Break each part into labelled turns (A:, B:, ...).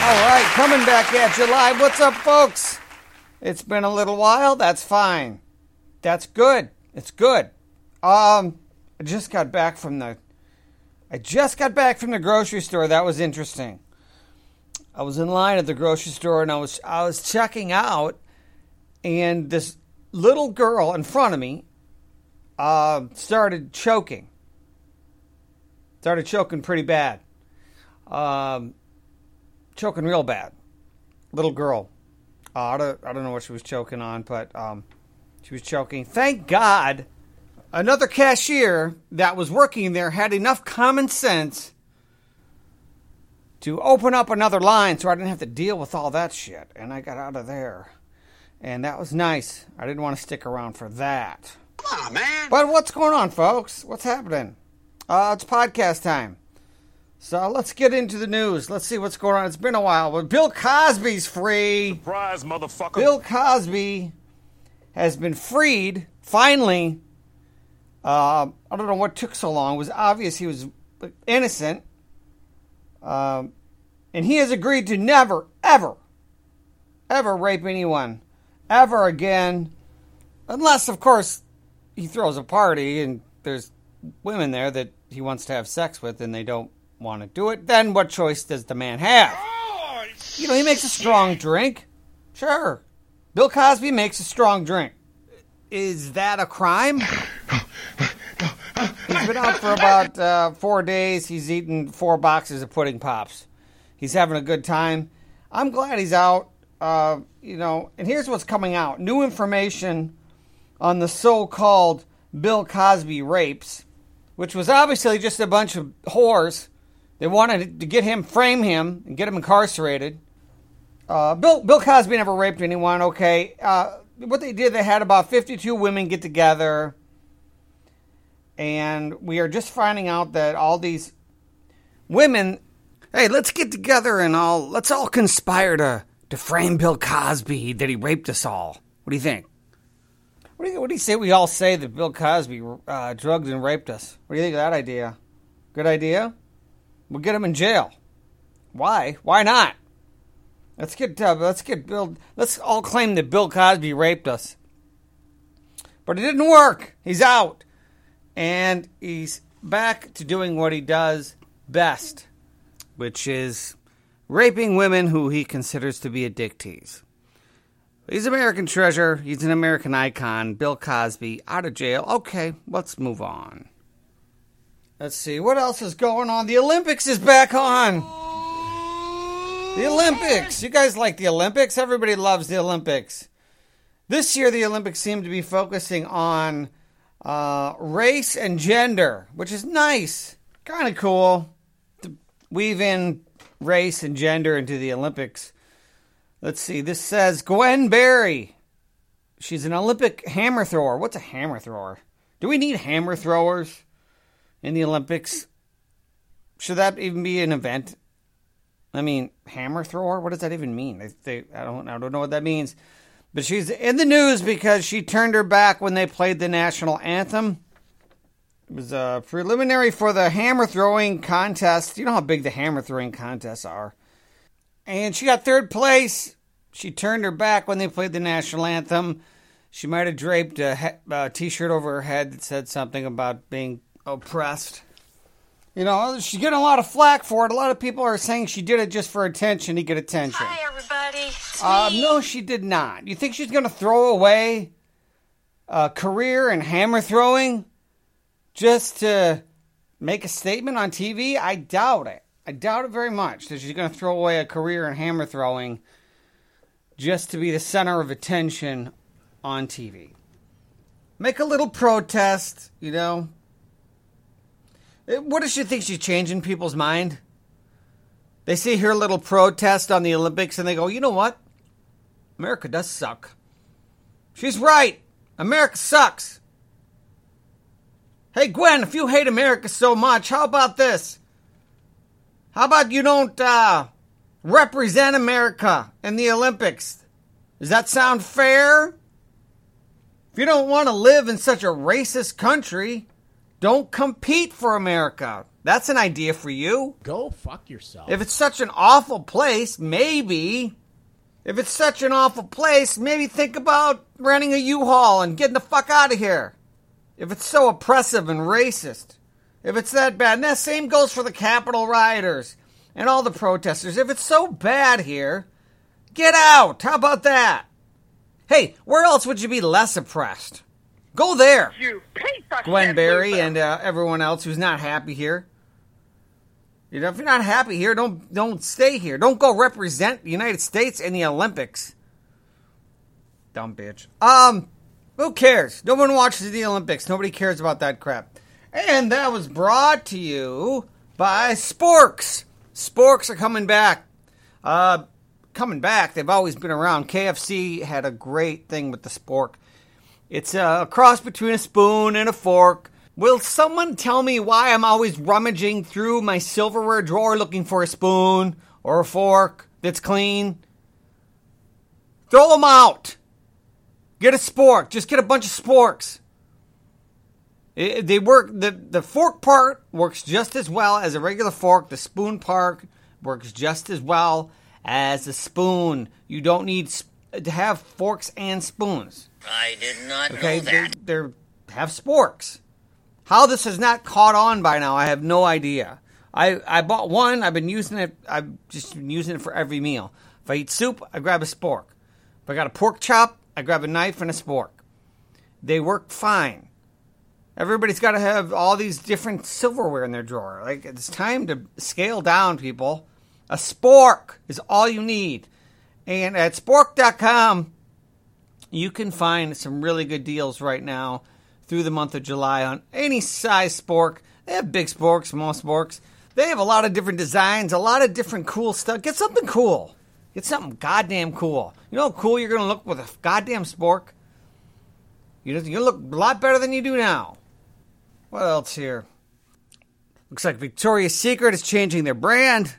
A: All right, coming back at you live. What's up, folks? It's been a little while. That's fine. That's good. It's good. I just got back from the grocery store. That was interesting. I was in line at the grocery store and I was checking out, and this little girl in front of me started choking. Started choking pretty bad. Choking real bad. Little girl. I don't know what she was choking on, but she was choking. Thank God another cashier that was working there had enough common sense to open up another line so I didn't have to deal with all that shit. And I got out of there. And that was nice. I didn't want to stick around for that.
B: Come on, man.
A: But what's going on, folks? What's happening? It's podcast time. So let's get into the news. Let's see what's going on. It's been a while, but Bill Cosby's free.
B: Surprise, motherfucker.
A: Bill Cosby has been freed, finally. I don't know what took so long. It was obvious he was innocent. And he has agreed to never, ever, ever rape anyone. Ever again. Unless, of course, he throws a party and there's women there that he wants to have sex with and they don't want to do it. Then what choice does the man have?
B: Oh,
A: You know, he makes a strong drink. Sure. Bill Cosby makes a strong drink. Is that a crime? He's been out for about 4 days. He's eaten 4 boxes of pudding pops. He's having a good time. I'm glad he's out. And here's what's coming out. New information on the so-called Bill Cosby rapes, which was obviously just a bunch of whores. They wanted to get him, frame him, and get him incarcerated. Bill Cosby never raped anyone, okay? What they did, they had about 52 women get together, and we are just finding out that all these women, hey, let's get together and let's all conspire to frame Bill Cosby, that he raped us all. What do you think? What do you say we all say that Bill Cosby drugged and raped us? What do you think of that idea? Good idea? We'll get him in jail. Why? Why not? Let's all claim that Bill Cosby raped us. But it didn't work. He's out. And he's back to doing what he does best, which is raping women who he considers to be a dick tease. He's an American treasure. He's an American icon. Bill Cosby, out of jail. Okay, let's move on. Let's see, what else is going on? The Olympics is back on. The Olympics. You guys like the Olympics? Everybody loves the Olympics. This year, the Olympics seem to be focusing on race and gender, which is nice. Kind of cool to weave in race and gender into the Olympics. Let's see. This says Gwen Berry. She's an Olympic hammer thrower. What's a hammer thrower? Do we need hammer throwers in the Olympics? Should that even be an event? I mean, hammer thrower? What does that even mean? I don't know what that means. But she's in the news because she turned her back when they played the national anthem. It was a preliminary for the hammer throwing contest. You know how big the hammer throwing contests are. And she got 3rd place. She turned her back when they played the national anthem. She might have draped a T-shirt over her head that said something about being oppressed. You know, she's getting a lot of flack for it. A lot of people are saying she did it just for attention, to get attention.
C: Hi, everybody.
A: No, she did not. You think she's going to throw away a career in hammer throwing just to make a statement on TV? I doubt it. I doubt it very much that she's going to throw away a career in hammer throwing just to be the center of attention on TV. Make a little protest, you know. What does she think she's changing people's mind? They see her little protest on the Olympics and they go, you know what? America does suck. She's right. America sucks. Hey, Gwen, if you hate America so much, how about this? How about you don't represent America in the Olympics? Does that sound fair? If you don't want to live in such a racist country, don't compete for America. That's an idea for you.
D: Go fuck yourself.
A: If it's such an awful place, maybe... If it's such an awful place, maybe think about renting a U-Haul and getting the fuck out of here. If it's so oppressive and racist. If it's that bad. And that same goes for the Capitol rioters and all the protesters. If it's so bad here, get out. How about that? Hey, where else would you be less oppressed? Go there.
B: You piece of
A: Gwen
B: shit,
A: Berry
B: Luther.
A: and everyone else who's not happy here. You know, if you're not happy here, don't stay here. Don't go represent the United States in the Olympics. Dumb bitch. Who cares? No one watches the Olympics. Nobody cares about that crap. And that was brought to you by Sporks. Sporks are coming back. They've always been around. KFC had a great thing with the spork. It's a cross between a spoon and a fork. Will someone tell me why I'm always rummaging through my silverware drawer looking for a spoon or a fork that's clean? Throw them out. Get a spork. Just get a bunch of sporks. They work. The fork part works just as well as a regular fork. The spoon part works just as well as a spoon. You don't need to have forks and spoons.
C: I did not know
A: Okay,
C: that.
A: they have sporks. How this has not caught on by now, I have no idea. I bought one. I've been using it. I've just been using it for every meal. If I eat soup, I grab a spork. If I got a pork chop, I grab a knife and a spork. They work fine. Everybody's got to have all these different silverware in their drawer. Like, it's time to scale down, people. A spork is all you need. And at spork.com, you can find some really good deals right now through the month of July on any size spork. They have big sporks, small sporks. They have a lot of different designs, a lot of different cool stuff. Get something cool. Get something goddamn cool. You know how cool you're going to look with a goddamn spork? You're going to look a lot better than you do now. What else here? Looks like Victoria's Secret is changing their brand.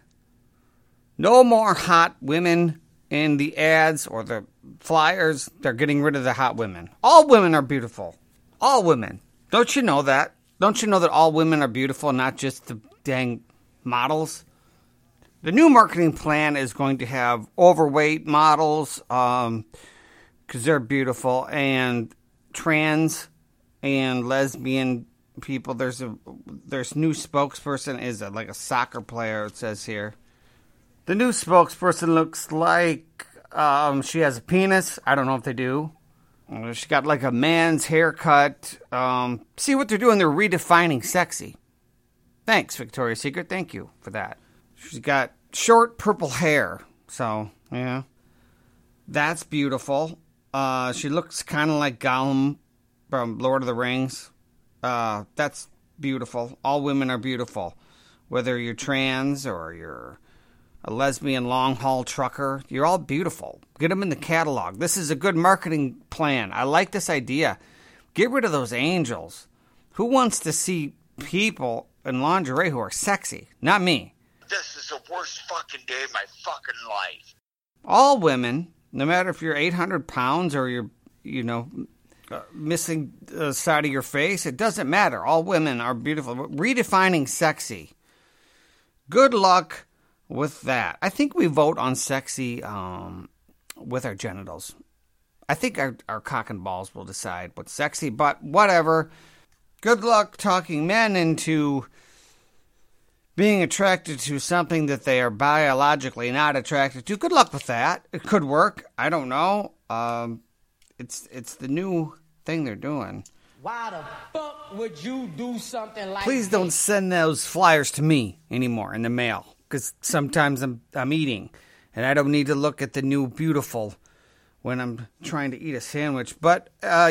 A: No more hot women in the ads or the flyers. They're getting rid of the hot women. All women are beautiful. All women. Don't you know that? Don't you know that all women are beautiful, not just the dang models? The new marketing plan is going to have overweight models, because they're beautiful, and trans and lesbian people. There's new spokesperson is like a soccer player, it says here. The new spokesperson looks like she has a penis. I don't know if they do. She got like a man's haircut. See what they're doing? They're redefining sexy. Thanks, Victoria's Secret. Thank you for that. She's got short purple hair. So, yeah. That's beautiful. She looks kind of like Gollum from Lord of the Rings. That's beautiful. All women are beautiful. Whether you're trans or you're a lesbian long-haul trucker, you're all beautiful. Get them in the catalog. This is a good marketing plan. I like this idea. Get rid of those angels. Who wants to see people in lingerie who are sexy? Not me.
B: This is the worst fucking day of my fucking life.
A: All women, no matter if you're 800 pounds or you're, missing the side of your face, it doesn't matter. All women are beautiful. Redefining sexy. Good luck with that. I think we vote on sexy with our genitals. I think our cock and balls will decide what's sexy, but whatever. Good luck talking men into being attracted to something that they are biologically not attracted to. Good luck with that. It could work. I don't know. It's the new thing they're doing.
E: Why the fuck would you do something like
A: Please don't send those flyers to me anymore in the mail. Because sometimes I'm eating, and I don't need to look at the new beautiful when I'm trying to eat a sandwich. But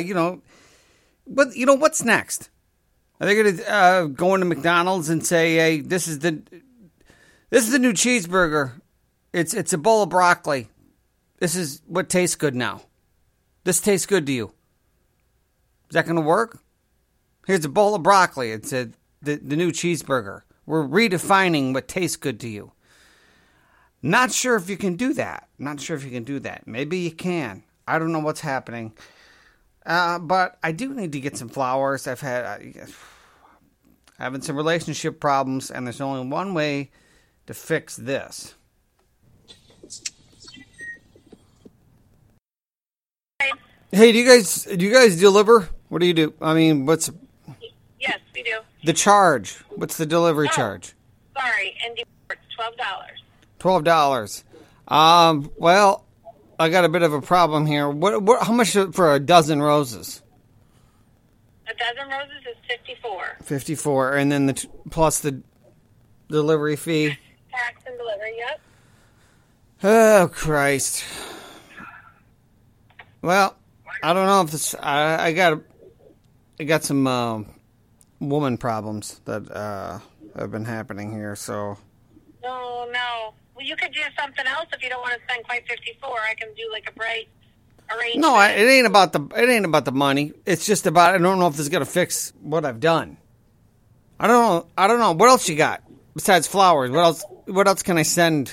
A: what's next? Are they going to go into McDonald's and say, "Hey, this is the new cheeseburger. It's a bowl of broccoli. This is what tastes good now. This tastes good to you." Is that going to work? Here's a bowl of broccoli. It's the new cheeseburger. We're redefining what tastes good to you. Not sure if you can do that. Maybe you can. I don't know what's happening. But I do need to get some flowers. I having some relationship problems, and there's only one way to fix this. Hey, do you guys deliver? What do you do? I mean, what's
C: Yes, we do.
A: the charge? What's the delivery charge?
C: Sorry, Indy, it's $12.
A: $12. Well, I got a bit of a problem here. What? How much for a dozen roses?
C: A dozen roses is $54.
A: 54, and then plus the delivery fee.
C: Tax and delivery, yep.
A: Oh Christ! Well, I don't know if this. I got some woman problems that have been happening here. So.
C: No. Well, you could do something else if you don't want to spend quite 54. I can do like a bright arrangement.
A: No, it ain't about the money. It's just about I don't know if this is gonna fix what I've done. I don't know. What else you got besides flowers? What else can I send?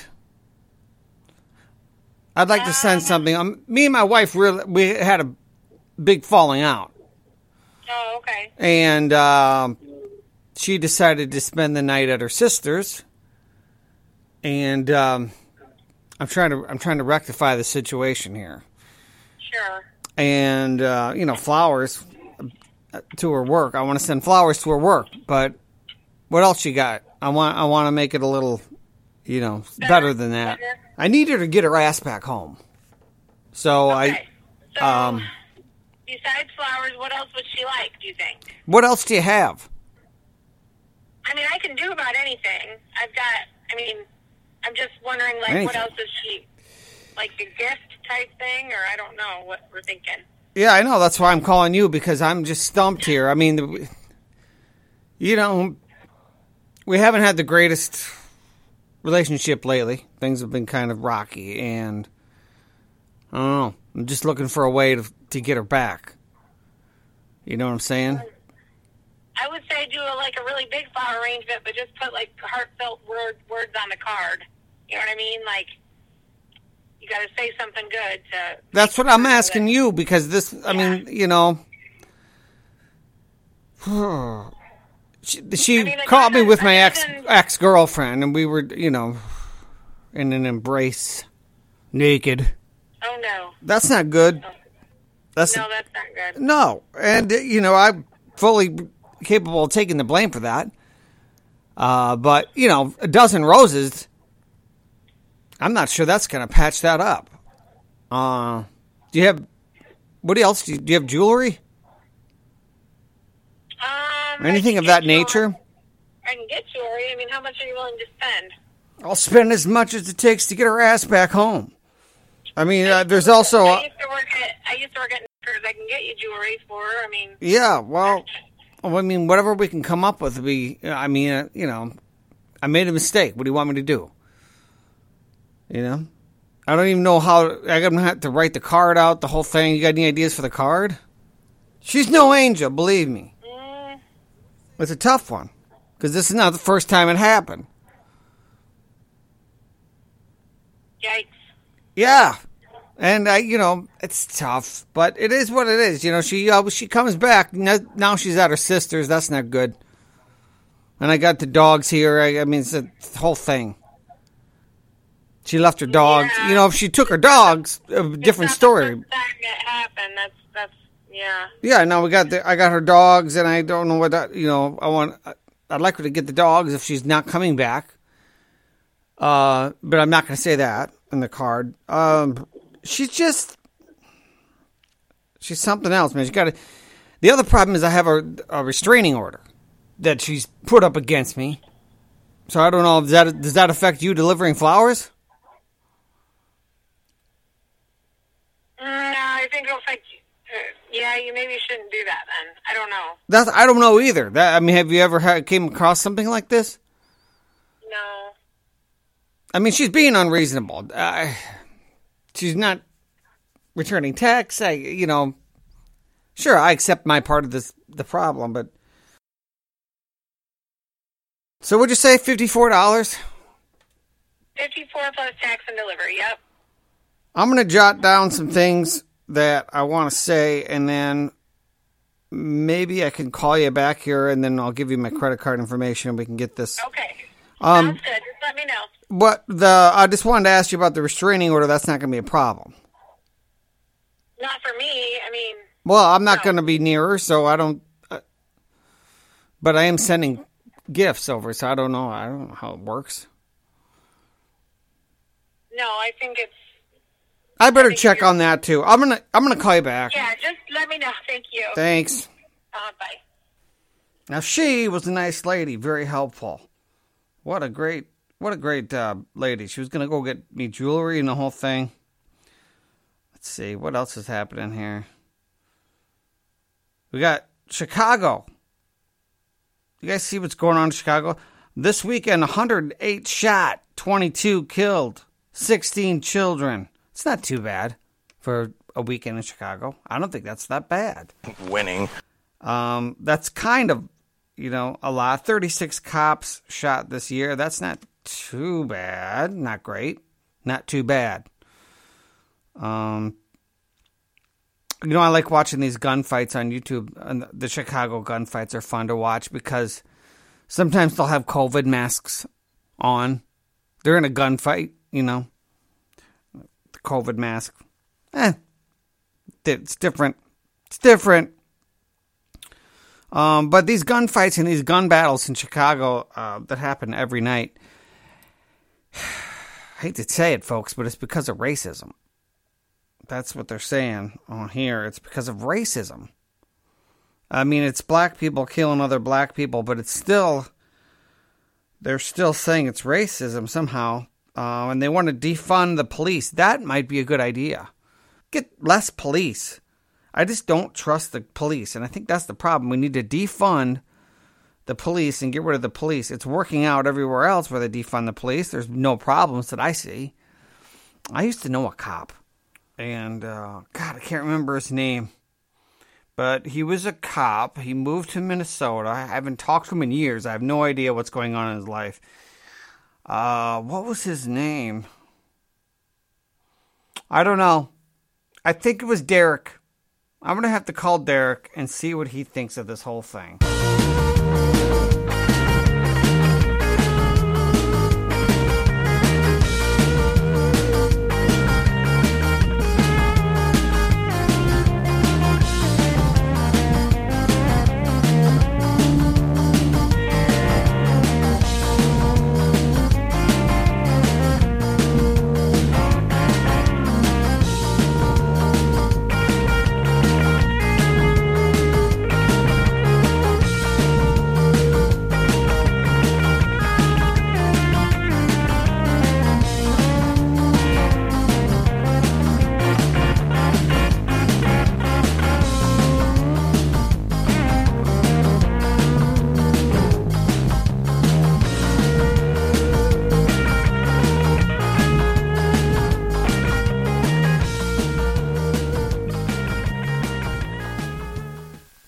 A: I'd like to send something. Me and my wife we had a big falling out.
C: Oh, okay.
A: And she decided to spend the night at her sister's. And I'm trying to rectify the situation here.
C: Sure.
A: And flowers to her work. I want to send flowers to her work, but what else you got? I want to make it a little, better than that.
C: Better.
A: I need her to get her ass back home. So
C: Okay. So, besides flowers, what else would she like, do you think?
A: What else do you have?
C: I mean, I can do about anything. I'm just wondering, like,
A: Anything.
C: what else is she, like a gift type thing, or I don't know what we're thinking.
A: Yeah, I know. That's why I'm calling you, because I'm just stumped here. I mean, we haven't had the greatest relationship lately. Things have been kind of rocky, and I don't know. I'm just looking for a way to get her back. You know what I'm saying?
C: I would say do a really big flower arrangement, but just put like heartfelt words on the card. You know what I mean? Like, you got to say something good to.
A: That's what I'm asking you, because this. I mean, she caught me with my ex-girlfriend, and we were, in an embrace, naked.
C: Oh no.
A: That's not good.
C: No, that's not good.
A: No, and I'm fully capable of taking the blame for that. But a dozen roses, I'm not sure that's going to patch that up. Do you have? What else do you have? Jewelry? Or anything of that nature?
C: I can get jewelry. I mean, how much are you willing to spend?
A: I'll spend as much as it takes to get her ass back home. I mean, there's also.
C: I used to work at Knickers. I can get you jewelry for her. I mean.
A: Yeah, well, whatever we can come up with. I made a mistake. What do you want me to do? I don't even know how. I'm gonna have to write the card out, the whole thing. You got any ideas for the card? She's no angel, believe me. It's a tough one, because this is not the first time it happened.
C: Yikes.
A: Yeah, and it's tough, but it is what it is. She comes back now. She's at her sister's. That's not good. And I got the dogs here. It's a whole thing. She left her dogs.
C: Yeah.
A: If she took her dogs, a different story.
C: That happened. That's yeah.
A: Yeah, no, I got her dogs, and I don't know what that. I'd like her to get the dogs if she's not coming back. But I'm not going to say that in the card. She's something else, man. The other problem is I have a restraining order that she's put up against me. So I don't know, does that affect you delivering flowers?
C: No, I think it'll affect you. Yeah, you maybe shouldn't do that then. I don't know.
A: I don't know either. Have you ever came across something like this?
C: No.
A: She's being unreasonable. She's not returning texts. Sure, I accept my part of the problem, but. So would you say $54?
C: 54 plus tax and delivery. Yep.
A: I'm going to jot down some things that I want to say, and then maybe I can call you back here, and then I'll give you my credit card information, and we can get this.
C: Okay. Sounds good. Just let me know.
A: I just wanted to ask you about the restraining order. That's not going to be a problem.
C: Not for me. I mean.
A: Well, I'm not going to be near her, so I don't. But I am sending gifts over, so I don't know. I don't know how it works.
C: No, I think it's.
A: I better check on that too. I'm gonna call you back.
C: Yeah, just let me know. Thank you.
A: Thanks.
C: Bye.
A: Now she was a nice lady, very helpful. What a great lady. She was gonna go get me jewelry and the whole thing. Let's see what else is happening here. We got Chicago. You guys see what's going on in Chicago? This weekend, 108 shot, 22 killed, 16 children. It's not too bad for a weekend in Chicago. I don't think that's that bad.
D: Winning.
A: That's kind of, a lot. 36 cops shot this year. That's not too bad. Not great. Not too bad. I like watching these gunfights on YouTube. And the Chicago gunfights are fun to watch because sometimes they'll have COVID masks on. They're in a gunfight, The COVID mask. It's different. It's different. But these gunfights and these gun battles in Chicago that happen every night, I hate to say it, folks, but it's because of racism. That's what they're saying on here. It's because of racism. I mean, it's black people killing other black people, but they're still saying it's racism somehow. And they want to defund the police. That might be a good idea. Get less police. I just don't trust the police. And I think that's the problem. We need to defund the police and get rid of the police. It's working out everywhere else where they defund the police. There's no problems that I see. I used to know a cop. And, God, I can't remember his name. But he was a cop. He moved to Minnesota. I haven't talked to him in years. I have no idea what's going on in his life. What was his name? I don't know. I think it was Derek. I'm going to have to call Derek and see what he thinks of this whole thing.